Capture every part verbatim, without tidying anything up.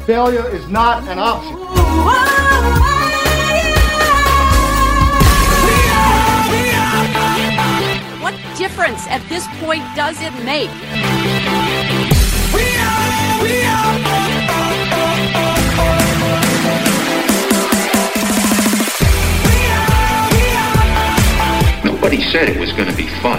Failure is not an option. What difference at this point does it make? We are, we are. Nobody said it was going to be fun.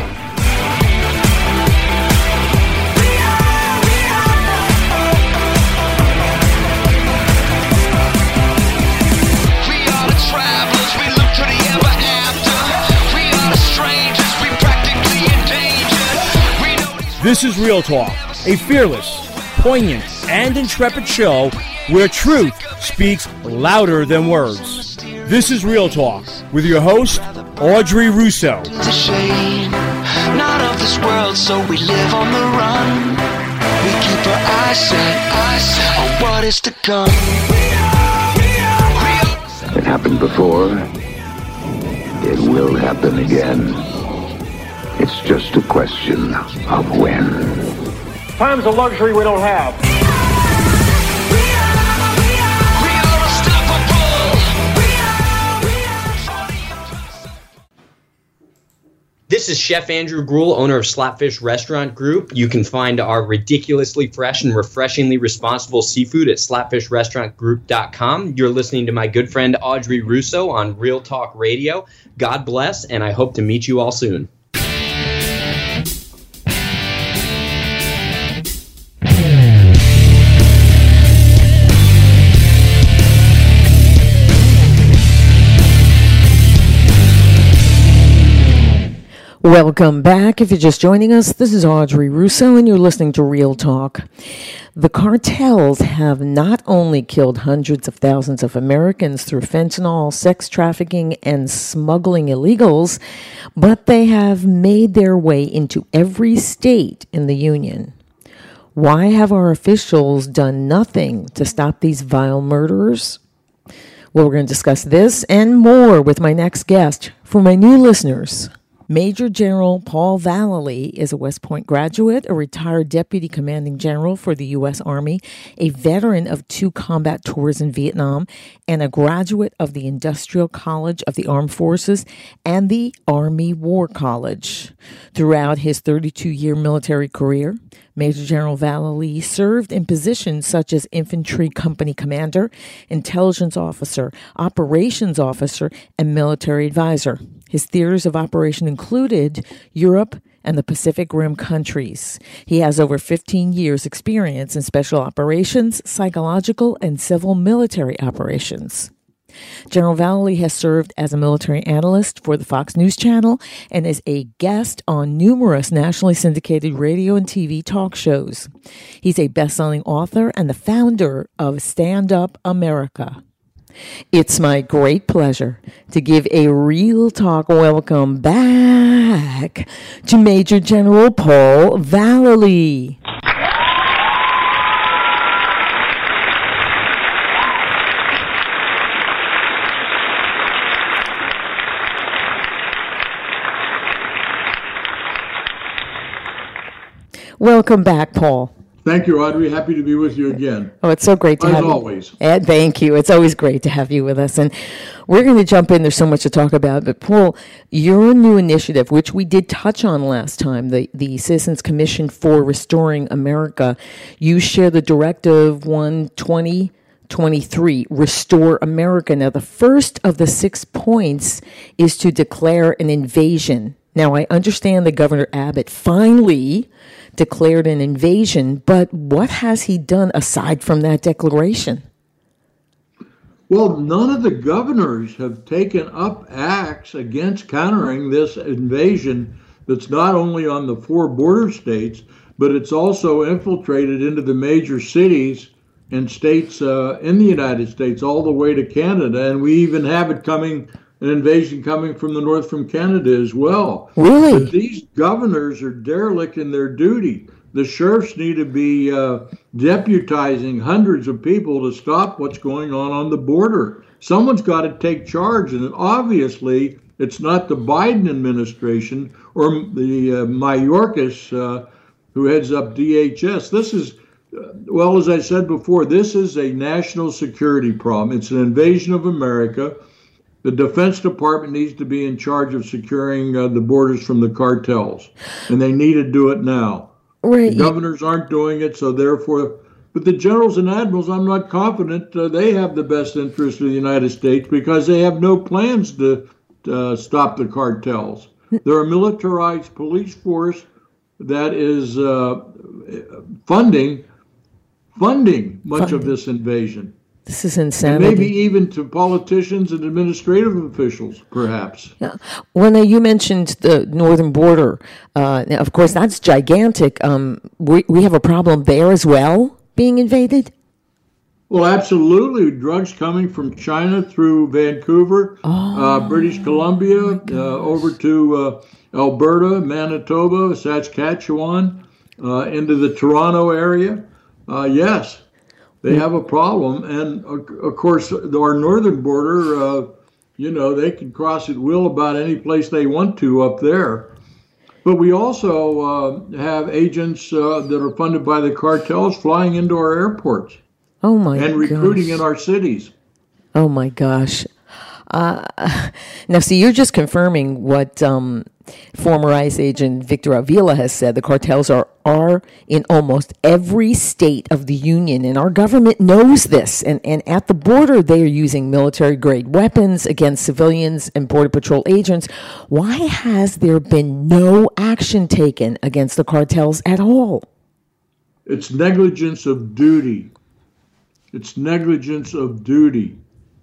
This is Real Talk, a fearless, poignant, and intrepid show where truth speaks louder than words. This is Real Talk with your host, Audrey Russo. The shame, not of this world, so we live on the run. We keep our eyes set, eyes set on what is to come. It happened before. It will happen again. It's just a question of when. Time's a luxury we don't have. This is Chef Andrew Gruel, owner of Slapfish Restaurant Group. You can find our ridiculously fresh and refreshingly responsible seafood at slapfish restaurant group dot com. You're listening to my good friend Audrey Russo on Real Talk Radio. God bless, and I hope to meet you all soon. Welcome back. If you're just joining us, this is Audrey Russo, and you're listening to Real Talk. The cartels have not only killed hundreds of thousands of Americans through fentanyl, sex trafficking, and smuggling illegals, but they have made their way into every state in the Union. Why have our officials done nothing to stop these vile murderers? Well, we're going to discuss this and more with my next guest. For my new listeners, Major General Paul Vallely is a West Point graduate, a retired deputy commanding general for the U S Army, a veteran of two combat tours in Vietnam, and a graduate of the Industrial College of the Armed Forces and the Army War College. Throughout his thirty-two-year military career, Major General Vallely served in positions such as Infantry Company Commander, Intelligence Officer, Operations Officer, and Military Advisor. His theaters of operation included Europe and the Pacific Rim countries. He has over fifteen years' experience in special operations, psychological, and civil military operations. General Vallely has served as a military analyst for the Fox News Channel and is a guest on numerous nationally syndicated radio and T V talk shows. He's a best-selling author and the founder of Stand Up America. It's my great pleasure to give a Real Talk welcome back to Major General Paul Vallely. Welcome back, Paul. Thank you, Audrey. Happy to be with you again. Oh, it's so great to As have always. you. As always. Thank you. It's always great to have you with us. And we're going to jump in. There's so much to talk about. But, Paul, your new initiative, which we did touch on last time, the, the Citizens Commission for Restoring America, you share the Directive one twenty twenty-three, Restore America. Now, the first of the six points is to declare an invasion. Now, I understand that Governor Abbott finally declared an invasion, but what has he done aside from that declaration? Well, none of the governors have taken up acts against countering this invasion that's not only on the four border states, but it's also infiltrated into the major cities and states uh, in the United States, all the way to Canada. And we even have it coming, an invasion coming from the north from Canada as well. Really? But these governors are derelict in their duty. The sheriffs need to be uh, deputizing hundreds of people to stop what's going on on the border. Someone's got to take charge, and obviously it's not the Biden administration or the uh, Mayorkas uh, who heads up D H S. This is well, as I said before, this is a national security problem. It's an invasion of America. The Defense Department needs to be in charge of securing uh, the borders from the cartels, and they need to do it now. Right. The governors aren't doing it, so therefore, but the generals and admirals, I'm not confident uh, they have the best interest of the United States because they have no plans to uh, stop the cartels. They're a militarized police force that is uh, funding funding much funding. of this invasion. This is insanity. And maybe even to politicians and administrative officials, perhaps. Yeah. When uh, you mentioned the northern border, uh, of course, that's gigantic. Um, we, we have a problem there as well, being invaded? Well, absolutely. Drugs coming from China through Vancouver, oh, uh, British Columbia, uh, over to uh, Alberta, Manitoba, Saskatchewan, uh, into the Toronto area. Uh, yes. They have a problem, and of course, our northern border, uh, you know, they can cross at will about any place they want to up there. But we also uh, have agents uh, that are funded by the cartels flying into our airports. Oh my And recruiting gosh. in our cities. Oh my gosh. Uh, now, see, you're just confirming what um, former ICE agent Victor Avila has said. The cartels are, are in almost every state of the union, and our government knows this. And, and at the border, they are using military-grade weapons against civilians and Border Patrol agents. Why has there been no action taken against the cartels at all? It's negligence of duty. It's negligence of duty.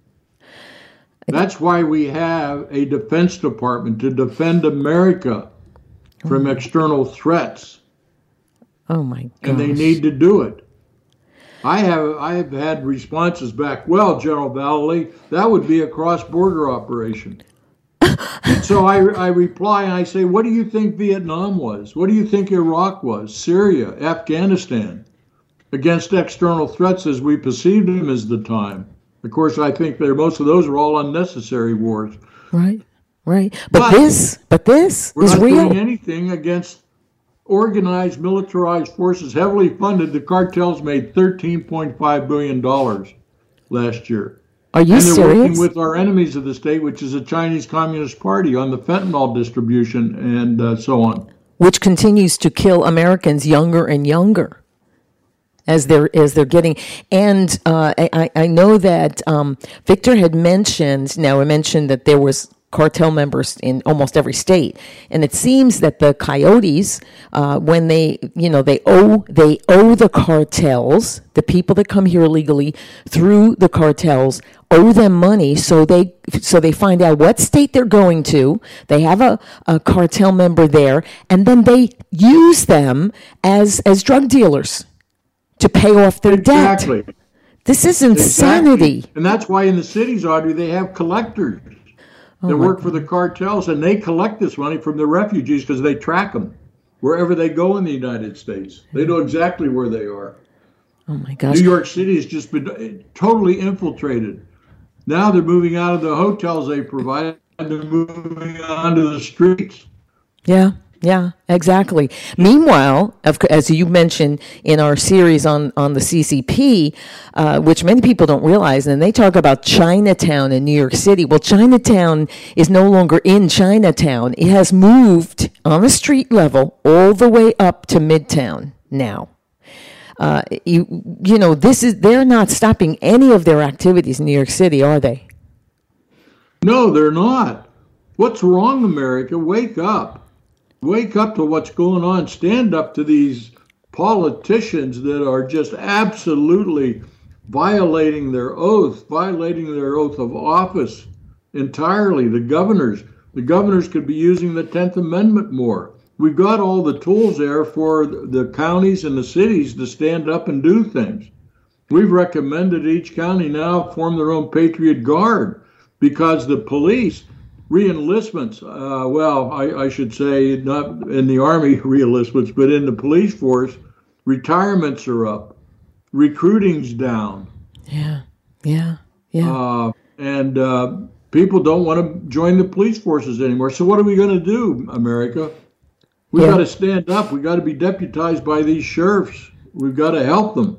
That's why we have a Defense Department to defend America from external threats. Oh my gosh. And they need to do it. I have I have had responses back, well, General Vallely, that would be a cross-border operation. So I, I reply and I say, what do you think Vietnam was? What do you think Iraq was? Syria, Afghanistan, against external threats as we perceived them as the time. Of course, I think that most of those are all unnecessary wars. Right, right. But, but this, but this we're is not real. doing anything against organized, militarized forces, heavily funded. The cartels made thirteen point five billion dollars last year. Are you and they're serious? working with our enemies of the state, which is the Chinese Communist Party, on the fentanyl distribution and uh, so on. Which continues to kill Americans younger and younger. As they're as they're getting, and uh, I I know that um, Victor had mentioned. Now I mentioned that there was cartel members in almost every state, and it seems that the coyotes, uh, when they you know they owe they owe the cartels, the people that come here illegally through the cartels, owe them money, so they so they find out what state they're going to. They have a, a cartel member there, and then they use them as as drug dealers to pay off their exactly. debt. This is insanity. Exactly. And that's why in the cities, Audrey, they have collectors oh that work God. for the cartels, and they collect this money from the refugees because they track them wherever they go in the United States. They know exactly where they are. Oh my gosh. New York City has just been totally infiltrated. Now they're moving out of the hotels they provide, and they're moving onto the streets. Yeah. Yeah, exactly. Meanwhile, as you mentioned in our series on, on the C C P, uh, which many people don't realize, and they talk about Chinatown in New York City. Well, Chinatown is no longer in Chinatown. It has moved on the street level all the way up to Midtown now. Uh, you, you know, this is they're not stopping any of their activities in New York City, are they? No, they're not. What's wrong, America? Wake up. Wake up to what's going on. Stand up to these politicians that are just absolutely violating their oath, violating their oath of office entirely. The governors, the governors could be using the tenth Amendment more. We've got all the tools there for the counties and the cities to stand up and do things. We've recommended each county now form their own Patriot Guard because the police, re-enlistments, uh, well, I, I should say not in the Army re-enlistments, but in the police force, retirements are up, recruiting's down. Yeah, yeah, yeah. Uh, and uh, people don't want to join the police forces anymore. So what are we going to do, America? We've Yeah. got to stand up. We've got to be deputized by these sheriffs We've got to help them.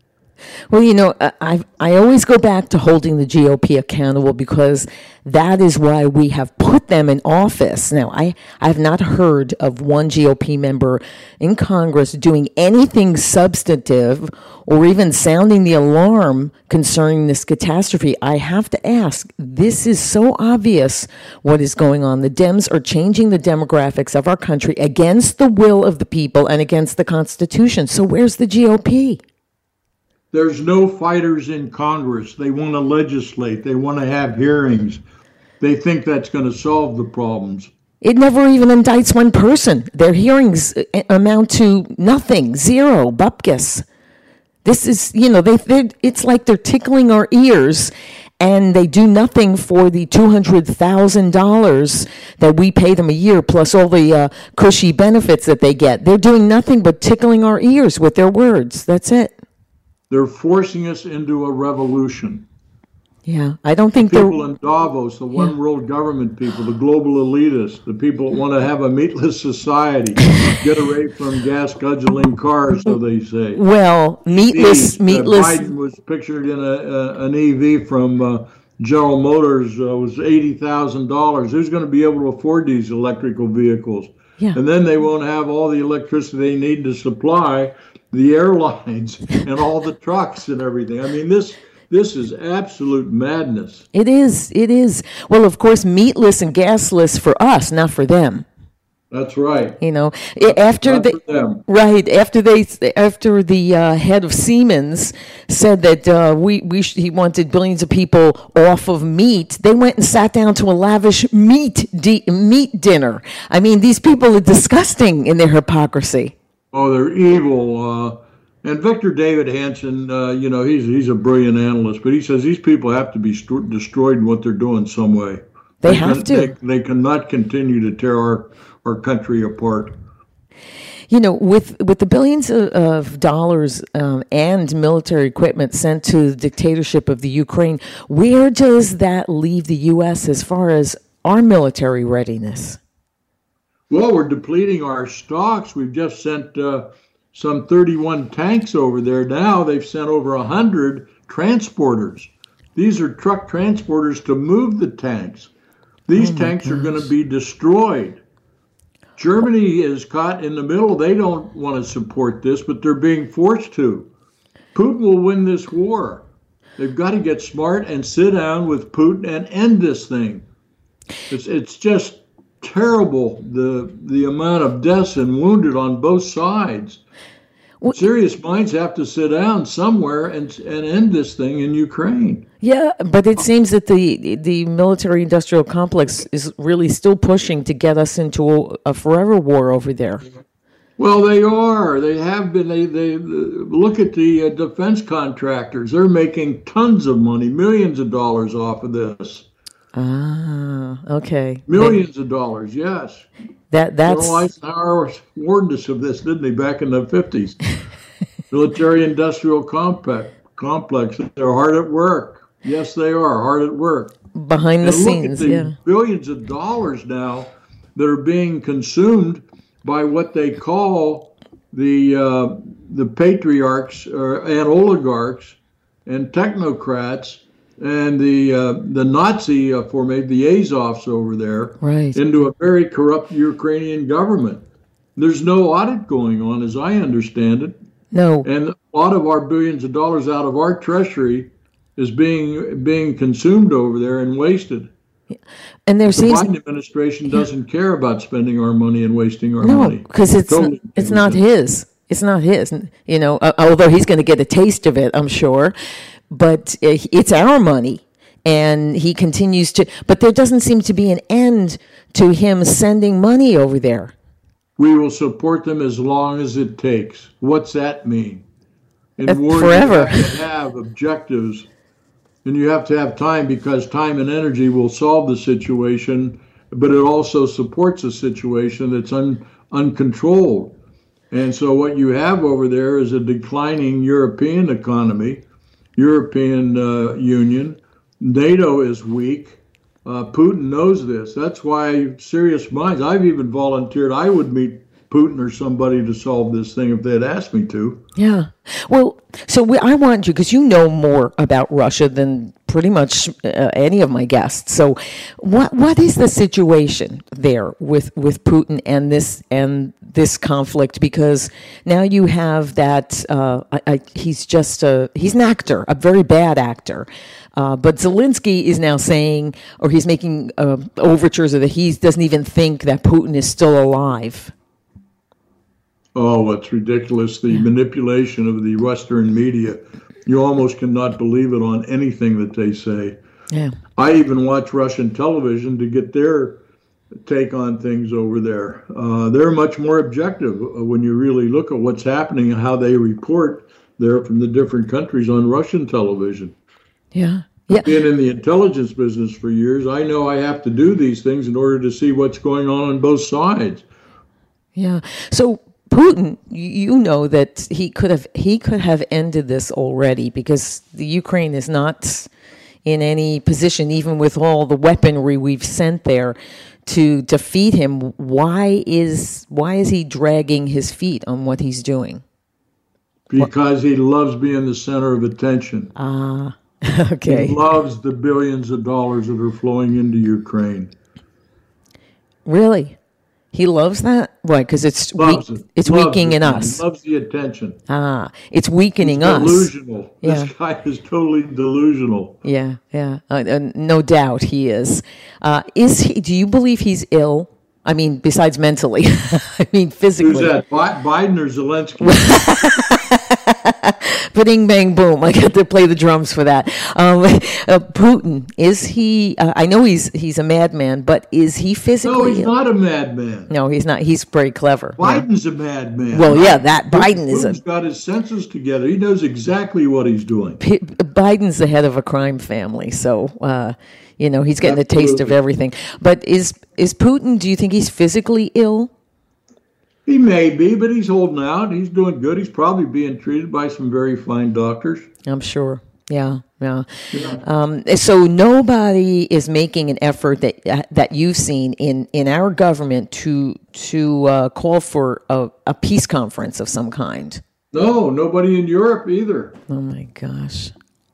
Well, you know, I I always go back to holding the G O P accountable because that is why we have put them in office. Now, I, I have not heard of one G O P member in Congress doing anything substantive or even sounding the alarm concerning this catastrophe. I have to ask, this is so obvious what is going on. The Dems are changing the demographics of our country against the will of the people and against the Constitution. So where's the G O P? There's no fighters in Congress. They want to legislate. They want to have hearings. They think that's going to solve the problems. It never even indicts one person. Their hearings amount to nothing, zero, bupkis. This is, you know, they it's like they're tickling our ears, and they do nothing for the two hundred thousand dollars that we pay them a year, plus all the uh, cushy benefits that they get. They're doing nothing but tickling our ears with their words. That's it. They're forcing us into a revolution. Yeah, I don't think the people in Davos, the one yeah. world government people, the global elitists, the people that want to have a meatless society, get away from gas guzzling cars, so they say. Well, meatless, These, meatless. Uh, Biden was pictured in a, a an E V from uh, General Motors. Uh, was eighty thousand dollars. Who's going to be able to afford these electrical vehicles? Yeah. And then they won't have all the electricity they need to supply the airlines and all the trucks and everything. I mean, this this is absolute madness. It is. It is. Well, of course, meatless and gasless for us, not for them. That's right. You know, after not they for them. right after they after the uh, head of Siemens said that uh, we we sh- he wanted billions of people off of meat, they went and sat down to a lavish meat di- meat dinner. I mean, these people are disgusting in their hypocrisy. Oh, they're evil. Uh, and Victor David Hanson, uh, you know, he's he's a brilliant analyst, but he says these people have to be st- destroyed in what they're doing some way. They, they have can, to. They, they cannot continue to tear our, our country apart. You know, with with the billions of, of dollars um, and military equipment sent to the dictatorship of the Ukraine, where does that leave the U S as far as our military readiness? Well, we're depleting our stocks. We've just sent uh, some thirty-one tanks over there. Now they've sent over one hundred transporters. These are truck transporters to move the tanks. These oh tanks gosh. are going to be destroyed. Germany is caught in the middle. They don't want to support this, but they're being forced to. Putin will win this war. They've got to get smart and sit down with Putin and end this thing. It's, it's just terrible, the the amount of deaths and wounded on both sides. What? Serious minds have to sit down somewhere and and end this thing in Ukraine. Yeah, but it seems that the the military-industrial complex is really still pushing to get us into a, a forever war over there. Well, they are. They have been. They they look at the uh, defense contractors. They're making tons of money, millions of dollars off of this. Ah, okay. Millions they, of dollars, yes. That that's. General Eisenhower warned us of this, didn't he, back in the fifties? Military-industrial complex. Complex. They're hard at work. Yes, they are hard at work. Behind the and scenes, look at the yeah. Billions of dollars now that are being consumed by what they call the uh, the patriarchs or, and oligarchs and technocrats. And the uh, the Nazi uh, formation, the Azovs over there, right. into a very corrupt Ukrainian government. There's no audit going on, as I understand it. No. And a lot of our billions of dollars out of our treasury is being being consumed over there and wasted. Yeah. And there the seems Biden administration doesn't yeah. care about spending our money and wasting our no, money. No, because it's totally it's not his. It's not his. You know, uh, although he's going to get a taste of it, I'm sure. But it's our money, and he continues to. But there doesn't seem to be an end to him sending money over there. We will support them as long as it takes. What's that mean? In uh, war, forever. You have to have objectives, and you have to have time because time and energy will solve the situation, but it also supports a situation that's un, uncontrolled. And so what you have over there is a declining European economy. European uh, Union. NATO is weak. Uh, Putin knows this. That's why serious minds, I've even volunteered, I would meet Putin or somebody to solve this thing if they had asked me to. Yeah. Well, so we, I want you, because you know more about Russia than pretty much uh, any of my guests. So what what is the situation there with, with Putin and this and this conflict? Because now you have that, uh, I, I, he's just a, he's an actor, a very bad actor. Uh, but Zelensky is now saying, or he's making uh, overtures that he doesn't even think that Putin is still alive. Oh, it's ridiculous. The manipulation of the Western media. You almost cannot believe it on anything that they say. Yeah. I even watch Russian television to get their take on things over there. Uh, they're much more objective when you really look at what's happening and how they report there from the different countries on Russian television. Yeah. Yeah. Being in the intelligence business for years, I know I have to do these things in order to see what's going on on both sides. Yeah. So Putin, you know that he could have he could have ended this already, because the Ukraine is not in any position, even with all the weaponry we've sent there, to defeat him. Why is why is he dragging his feet on what he's doing? Because he loves being the center of attention. Ah, okay. He loves the billions of dollars that are flowing into Ukraine. Really? He loves that? Why? Because it's Loves weak, it. it's Loves weakening it. us. He loves the attention. Ah, it's weakening He's us. delusional. Yeah. This guy is totally delusional. Yeah, yeah. Uh, uh, no doubt he is. Uh, is he? Do you believe he's ill? I mean, besides mentally. I mean, physically. Who's that? Bi- Biden or Zelensky? Bing, bang, boom. I got to play the drums for that. Um, uh, Putin, is he, uh, I know he's he's a madman, but is he physically No, he's ill? not a madman. No, he's not. He's very clever. Yeah. Biden's a madman. Well, yeah, that Biden is a- Putin's got his senses together. He knows exactly what he's doing. P- Biden's the head of a crime family, so uh, you know he's getting a taste of Absolutely. everything. But is is Putin? Do you think he's physically ill? He may be, but he's holding out. He's doing good. He's probably being treated by some very fine doctors. I'm sure. Yeah, yeah. Um, so nobody is making an effort that uh, that you've seen in, in our government to to uh, call for a, a peace conference of some kind. No, nobody in Europe either. Oh my gosh.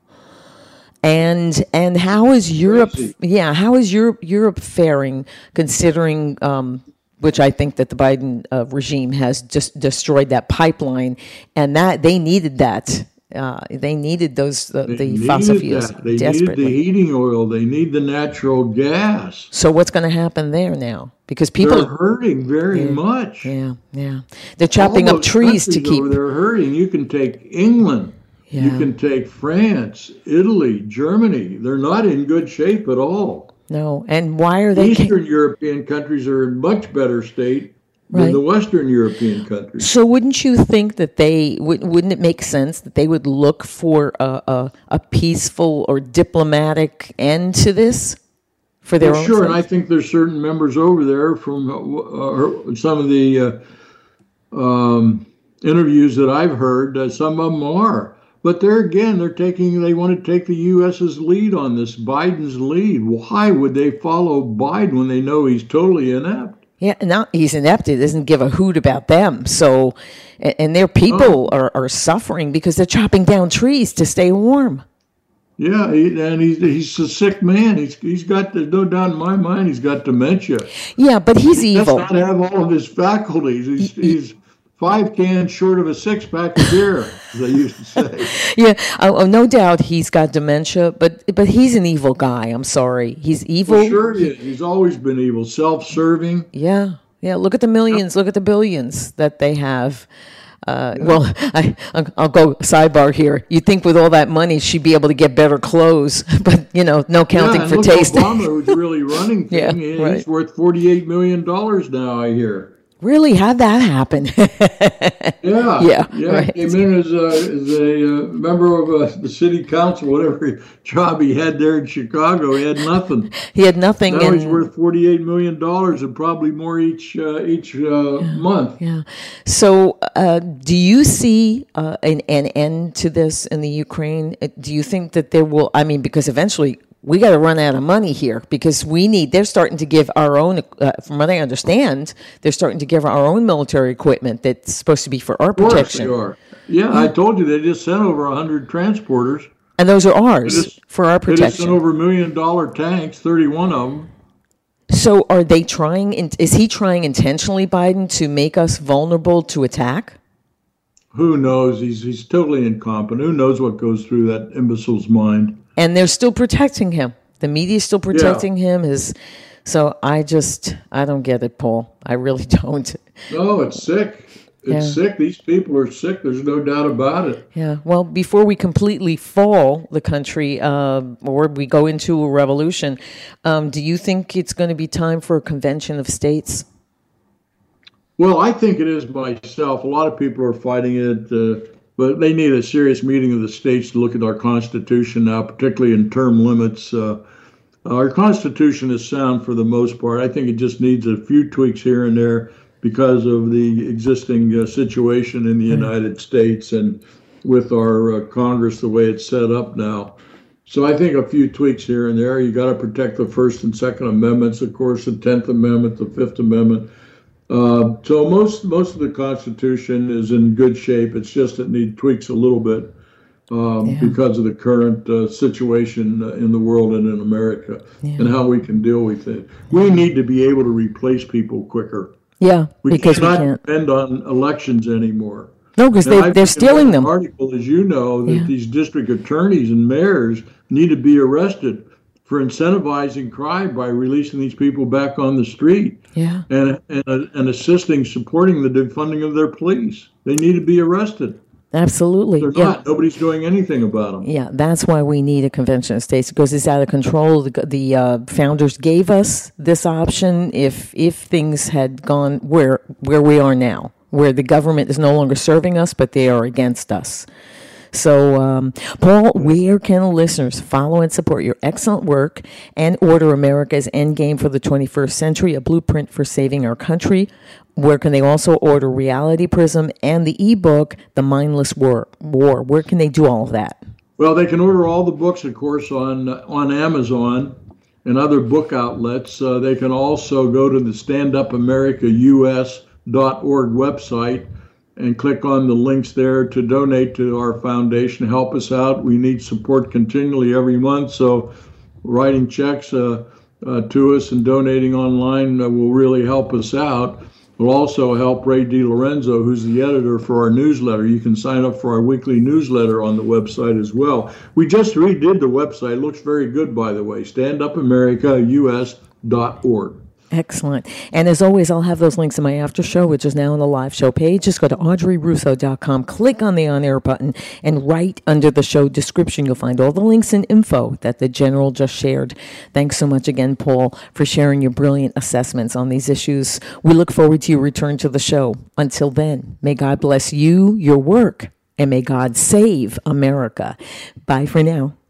And and how is Europe? Crazy. Yeah, how is Europe Europe faring, considering? Um, which I think that the Biden uh, regime has just destroyed that pipeline, and that they needed that. Uh, they needed those uh, They the needed fossil fuels that. They desperately. needed the heating oil. They need the natural gas. So what's going to happen there now? Because They're people, hurting very much. yeah, yeah, they're chopping All up those trees to countries keep. over there are hurting. You can take England. You Yeah. can take France, Italy, Germany. They're not in good shape at all. No, and why are they? Eastern European countries are in much better state than Right. the Western European countries. So wouldn't you think that they would? Wouldn't it make sense that they would look for a a, a peaceful or diplomatic end to this for their Well, own? sure, and I sakes? think there's certain members over there from uh, uh, some of the uh, um, interviews that I've heard. Uh, some of them are, but there again, they're taking. They want to take the U S's lead on this, Biden's lead. Why would they follow Biden when they know he's totally inept? Yeah, now he's inept. It doesn't give a hoot about them. So, and, and their people Oh. are, are suffering because they're chopping down trees to stay warm. Yeah, he, and he's he's a sick man. He's he's got. There's no doubt in my mind he's got dementia. Yeah, but he's He does evil. not have all of his faculties. He's, he's five cans short of a six pack of beer, as I used to say. Yeah, oh, oh, no doubt he's got dementia, but but he's an evil guy. I'm sorry, he's evil. Well, sure he is. He's always been evil, self-serving. Yeah, yeah. Look at the millions. Look at the billions that they have. Uh, well, I, I'll I'll go sidebar here. You'd think with all that money she'd be able to get better clothes, but you know, no counting yeah, and for look, taste. Obama, who's really running Yeah, thing, he's right. worth forty-eight million dollars now, I hear. Really, how'd that happen? Yeah, Yeah, yeah. right. Came in as a, as a uh, member of uh, the city council, whatever job he had there in Chicago. He had nothing. He had nothing. Now and, he's worth forty-eight million dollars and probably more each uh, each uh, month. Yeah. So, uh, do you see uh, an, an end to this in the Ukraine? Uh, Do you think that there will? I mean, because eventually we got to run out of money here because we need, they're starting to give our own, uh, from what I understand, they're starting to give our own military equipment that's supposed to be for our protection. Of course they are. Yeah, I told you they just sent over one hundred transporters. And those are ours just, for our protection. They just sent over a million dollar tanks, thirty-one of them. So are they trying, is he trying intentionally, Biden, to make us vulnerable to attack? Who knows? He's he's totally incompetent. Who knows what goes through that imbecile's mind? And they're still protecting him. The media is still protecting yeah. him. His, so I just, I don't get it, Paul. I really don't. No, it's sick. It's yeah. sick. These people are sick. There's no doubt about it. Yeah. Well, before we completely fall the country uh, or we go into a revolution, um, do you think it's going to be time for a convention of states? Well, I think it is myself. A lot of people are fighting it, uh, but they need a serious meeting of the states to look at our Constitution now, particularly in term limits. Uh, our Constitution is sound for the most part. I think it just needs a few tweaks here and there because of the existing uh, situation in the mm-hmm. United States and with our uh, Congress the way it's set up now. So I think a few tweaks here and there. You got to protect the First and Second Amendments, of course, the Tenth Amendment, the Fifth Amendment. Uh, so most most of the Constitution is in good shape. It's just it needs tweaks a little bit um, yeah. because of the current uh, situation uh, in the world and in America yeah. and how we can deal with it. We need to be able to replace people quicker. Yeah, we because cannot we can't depend on elections anymore. No, because they, they're stealing them. Article, as you know, that yeah. these district attorneys and mayors need to be arrested for incentivizing crime by releasing these people back on the street yeah. and, and and assisting, supporting the defunding of their police. They need to be arrested. Absolutely. They're yeah. not. Nobody's doing anything about them. Yeah, that's why we need a convention of states because it's out of control. The, the uh, founders gave us this option if if things had gone where where we are now, where the government is no longer serving us, but they are against us. So, um, Paul, where can listeners follow and support your excellent work and order America's Endgame for the twenty-first century, a blueprint for saving our country? Where can they also order Reality Prism and the ebook, The Mindless War? War? Where can they do all of that? Well, they can order all the books, of course, on on Amazon and other book outlets. Uh, they can also go to the stand up america u s dot org website and click on the links there to donate to our foundation, help us out. We need support continually every month, so writing checks uh, uh, to us and donating online uh, will really help us out. Will also help Ray DiLorenzo, who's the editor for our newsletter. You can sign up for our weekly newsletter on the website as well. We just redid the website. It looks very good, by the way, stand up america u s dot org. Excellent. And as always, I'll have those links in my after show, which is now on the live show page. Just go to audrey russo dot com, click on the on-air button, and right under the show description, you'll find all the links and info that the General just shared. Thanks so much again, Paul, for sharing your brilliant assessments on these issues. We look forward to your return to the show. Until then, may God bless you, your work, and may God save America. Bye for now.